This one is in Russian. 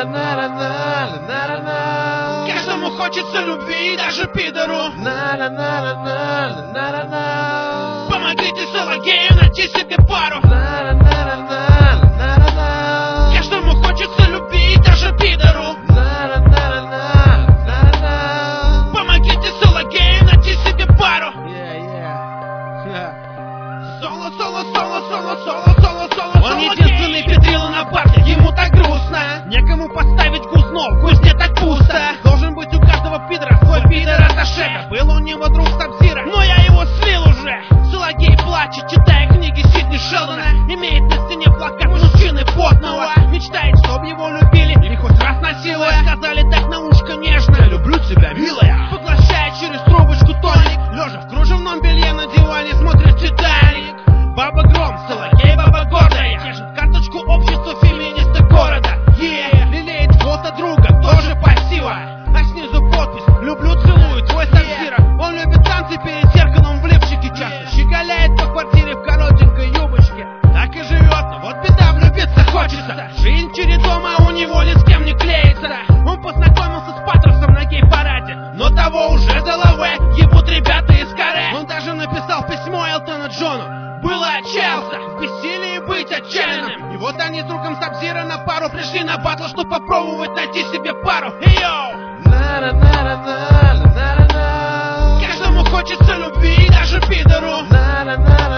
Каждому хочется любви, даже пидору. Помогите Салагею найти себе пару. Каждому хочется любви, даже пидору. Помогите Салагею найти себе пару. Он единственный педрила на парте, ему так грустно. Некому поставить гузно, в гузне так пусто. Должен быть у каждого пидора свой пидор-аташека. Был у него друг Сабзира, но я его слил уже. Салагей плачет, читая книги Сидни Шелдона. Имеет на стене плакат мужчины потного. Мечтает, чтоб его любили или хоть раз насилуя. Сказали так на ушко нежно: я люблю тебя, милая. Поглощает через трубочку тоник, лежа в кружевном белье на диване смотрит Титаник. Баба Гром, Салагей, баба гордая, держит карточку общества феминисток города. Лелеет фото друга, тоже пассива. А снизу подпись: люблю, целую, твой Сабзира. Он любит танцы перед зеркалом в лифчике, часто щеголяет по квартире в коротенькой юбочке. Так и живет, но вот беда, влюбиться хочется. Жизнь чередом, а у него ни с кем не клеится. Он познакомился с Патросом на гей-параде, но того уже Делаве ебут ребята из Каре. Он даже написал письмо Элтону Джону: было отчаялся в бессилии быть отчаянным. И вот они с другом Сабзира на пару пришли на батл, чтоб попробовать найти себе пару. Йоу! Каждому хочется любви, даже пидору.